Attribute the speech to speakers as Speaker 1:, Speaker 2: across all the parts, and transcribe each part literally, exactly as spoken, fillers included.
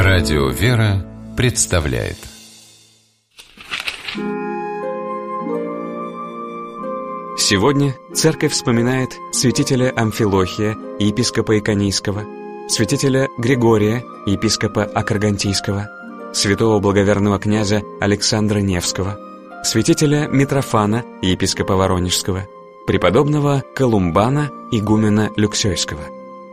Speaker 1: Радио «Вера» представляет.
Speaker 2: Сегодня церковь вспоминает святителя Амфилохия, епископа Иконийского, святителя Григория, епископа Акаргантийского, святого благоверного князя Александра Невского, святителя Митрофана, епископа Воронежского, преподобного Колумбана, игумена Люксойского.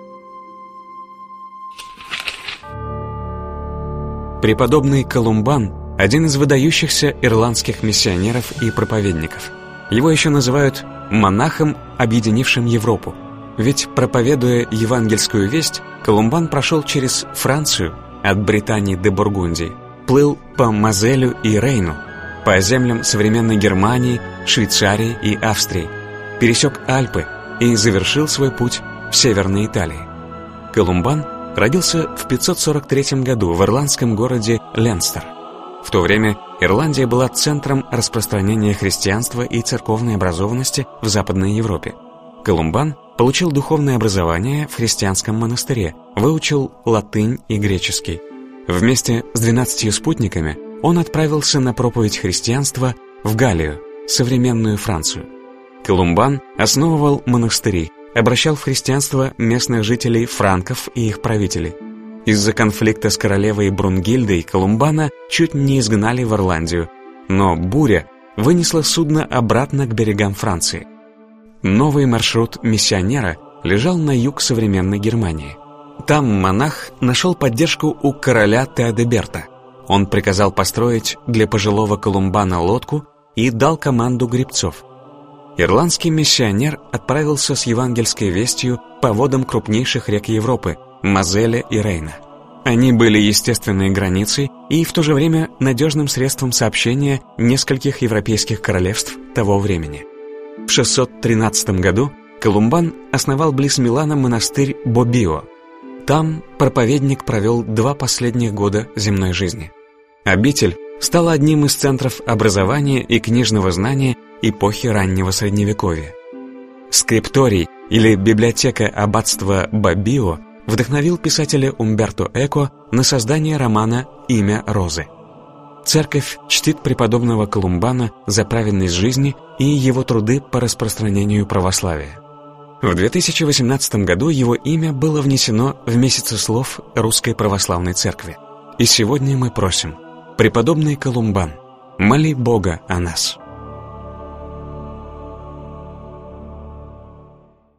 Speaker 2: Преподобный Колумбан – один из выдающихся ирландских миссионеров и проповедников. Его еще называют монахом, объединившим Европу. Ведь, проповедуя евангельскую весть, Колумбан прошел через Францию, от Британии до Бургундии, плыл по Мозелю и Рейну, по землям современной Германии, Швейцарии и Австрии, пересек Альпы и завершил свой путь в Северной Италии. Колумбан родился в пятьсот сорок третьем году в ирландском городе Ленстер. В то время Ирландия была центром распространения христианства и церковной образованности в Западной Европе. Колумбан получил духовное образование в христианском монастыре, выучил латынь и греческий. Вместе с двенадцатью спутниками он отправился на проповедь христианства в Галлию, современную Францию. Колумбан основывал монастыри, обращал в христианство местных жителей франков и их правителей. Из-за конфликта с королевой Брунгильдой Колумбана чуть не изгнали в Ирландию, но буря вынесла судно обратно к берегам Франции. Новый маршрут миссионера лежал на юг современной Германии. Там монах нашел поддержку у короля Теодеберта. Он приказал построить для пожилого Колумбана лодку и дал команду гребцов. Ирландский миссионер отправился с евангельской вестью по водам крупнейших рек Европы – Мозеля и Рейна. Они были естественной границей и в то же время надежным средством сообщения нескольких европейских королевств того времени. В шестьсот тринадцатом году Колумбан основал близ Милана монастырь Бобио. Там проповедник провел два последних года земной жизни. Обитель стала одним из центров образования и книжного знания эпохи раннего Средневековья. Скрипторий или библиотека аббатства Бобио вдохновил писателя Умберто Эко на создание романа «Имя Розы». Церковь чтит преподобного Колумбана за праведность жизни и его труды по распространению православия. В две тысячи восемнадцатом году его имя было внесено в месяцеслов Русской Православной Церкви. И сегодня мы просим: преподобный Колумбан, моли Бога о нас.